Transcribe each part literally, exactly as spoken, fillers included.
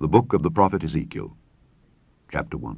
The Book of the Prophet Ezekiel, Chapter one.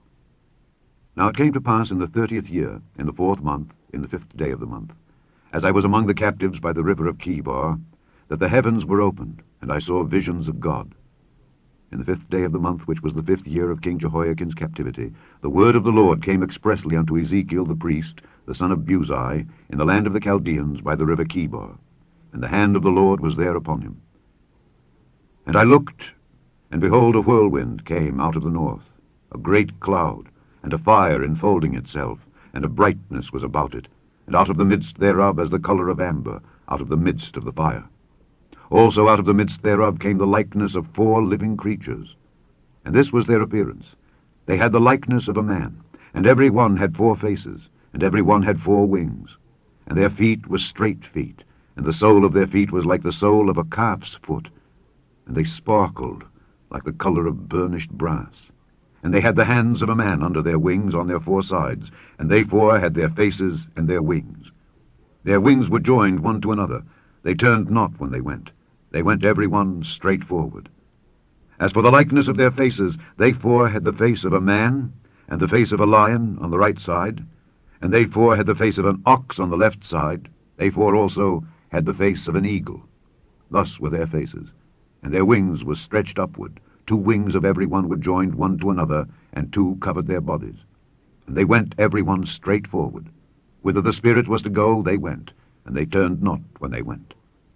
Now it came to pass in the thirtieth year, in the fourth month, in the fifth day of the month, as I was among the captives by the river of Chebar, that the heavens were opened, and I saw visions of God. In the fifth day of the month, which was the fifth year of King Jehoiakim's captivity, the word of the Lord came expressly unto Ezekiel the priest, the son of Buzi, in the land of the Chaldeans by the river Chebar, and the hand of the Lord was there upon him. And I looked, and behold, a whirlwind came out of the north, a great cloud, and a fire enfolding itself, and a brightness was about it, and out of the midst thereof as the colour of amber, out of the midst of the fire. Also out of the midst thereof came the likeness of four living creatures. And this was their appearance. They had the likeness of a man, and every one had four faces, and every one had four wings. And their feet were straight feet, and the sole of their feet was like the sole of a calf's foot, and they sparkled like the colour of burnished brass. And they had the hands of a man under their wings on their four sides, and they four had their faces and their wings. Their wings were joined one to another. They turned not when they went. They went every one straight forward. As for the likeness of their faces, they four had the face of a man, and the face of a lion on the right side, and they four had the face of an ox on the left side. They four also had the face of an eagle. Thus were their faces, and their wings were stretched upward. Two wings of every one were joined one to another, and two covered their bodies. And they went every one straight forward. Whither the Spirit was to go, they went, and they turned not when they went.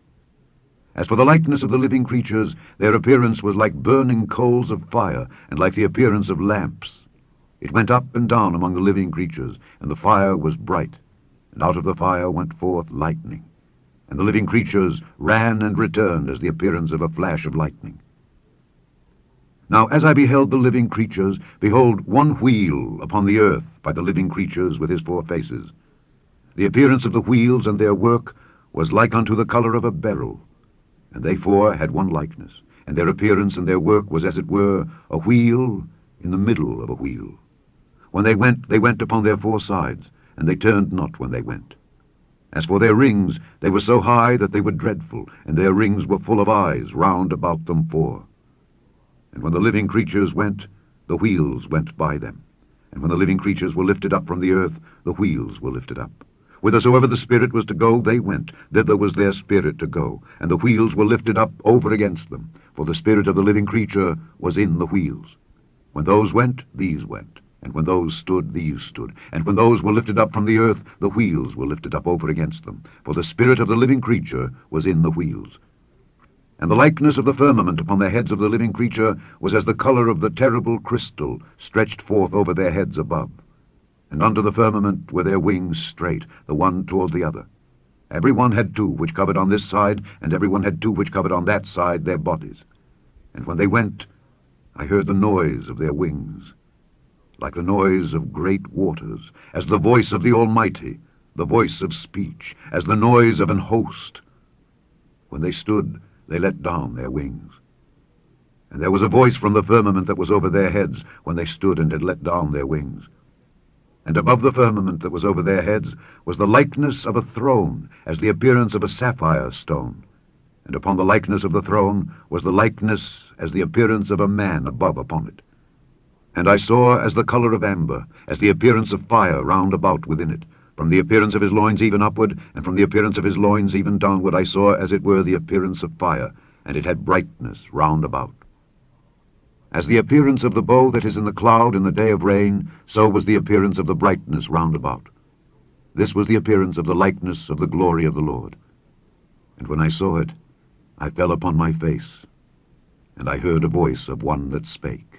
As for the likeness of the living creatures, their appearance was like burning coals of fire, and like the appearance of lamps. It went up and down among the living creatures, and the fire was bright, and out of the fire went forth lightning. And the living creatures ran and returned as the appearance of a flash of lightning. Now as I beheld the living creatures, behold, one wheel upon the earth by the living creatures with his four faces. The appearance of the wheels and their work was like unto the colour of a beryl. And they four had one likeness, and their appearance and their work was as it were a wheel in the middle of a wheel. When they went, they went upon their four sides, and they turned not when they went. As for their rings, they were so high that they were dreadful, and their rings were full of eyes round about them four. And when the living creatures went, the wheels went by them. And when the living creatures were lifted up from the earth, the wheels were lifted up. Whithersoever the Spirit was to go, they went. Thither was their spirit to go. And the wheels were lifted up over against them. For the spirit of the living creature was in the wheels. When those went, these went. And when those stood, these stood. And when those were lifted up from the earth, the wheels were lifted up over against them. For the spirit of the living creature was in the wheels. And the likeness of the firmament upon the heads of the living creature was as the colour of the terrible crystal stretched forth over their heads above. And under the firmament were their wings straight, the one toward the other. Every one had two which covered on this side, and every one had two which covered on that side their bodies. And when they went, I heard the noise of their wings, like the noise of great waters, as the voice of the Almighty, the voice of speech, as the noise of an host. When they stood, they let down their wings. And there was a voice from the firmament that was over their heads, when they stood and had let down their wings. And above the firmament that was over their heads was the likeness of a throne, as the appearance of a sapphire stone. And upon the likeness of the throne was the likeness as the appearance of a man above upon it. And I saw as the colour of amber, as the appearance of fire round about within it. From the appearance of his loins even upward, and from the appearance of his loins even downward, I saw as it were the appearance of fire, and it had brightness round about. As the appearance of the bow that is in the cloud in the day of rain, so was the appearance of the brightness round about. This was the appearance of the likeness of the glory of the Lord. And when I saw it, I fell upon my face, and I heard a voice of one that spake.